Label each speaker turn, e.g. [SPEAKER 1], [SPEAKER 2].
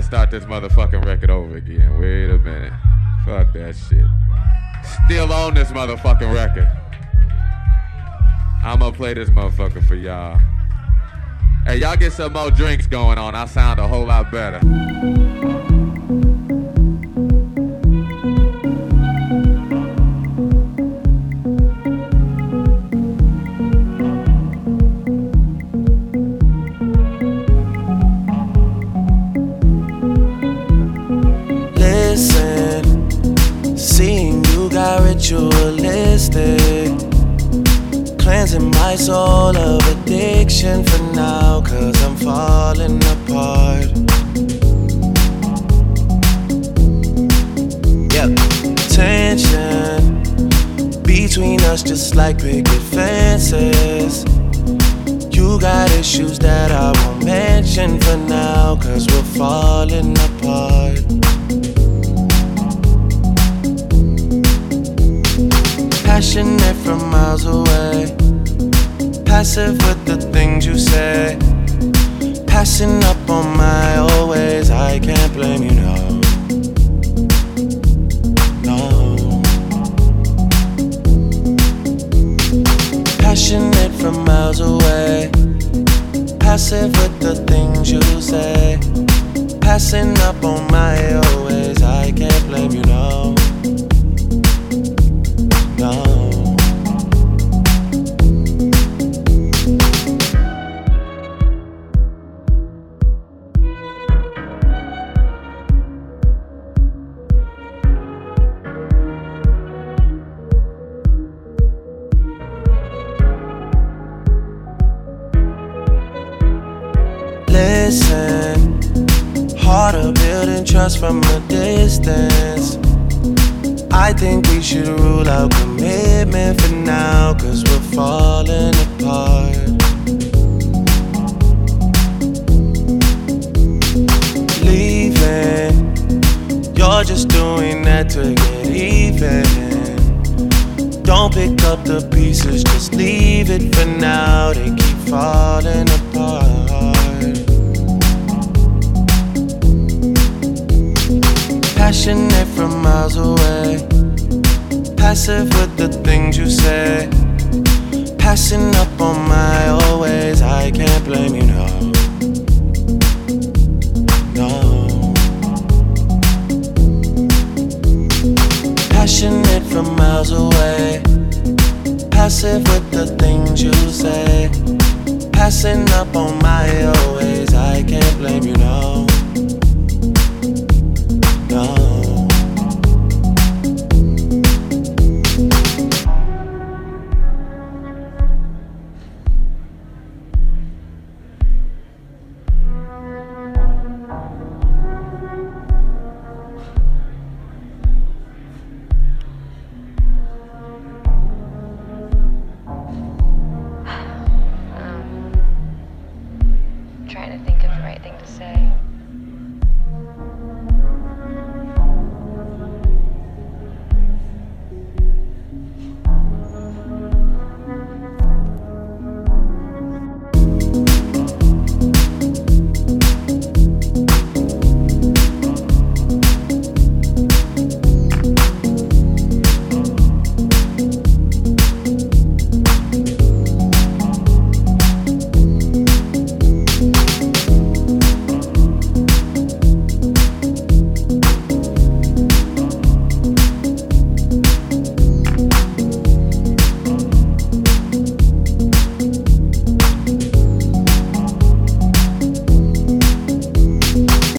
[SPEAKER 1] start this motherfucking record over again. Wait a minute. Fuck that shit. Still on this motherfucking record. I'm gonna play this motherfucker for y'all. Hey, y'all get some more drinks going on. I sound a whole lot better.
[SPEAKER 2] Ritualistic, cleansing my soul of addiction for now, 'cause I'm falling apart. Yep, tension between us just like picket fences. You got issues that I won't mention for now, 'cause we're falling apart. Passionate from miles away, passive with the things you say, passing up on my old ways. I can't blame you, no. Passionate from miles away, passive with the things you say, passing up on my old ways. I can't blame you, no. Listen, harder building trust from a distance. I think we should rule out commitment for now, 'cause we're falling apart. Leaving, you're just doing that to get even. Don't pick up the pieces, just leave it for now. They keep falling apart. Passionate from miles away, passive with the things you say, passing up on my old ways. I can't blame you, no. No. Passionate from miles away, passive with the things you say, passing up on my old ways. I can't blame you, no.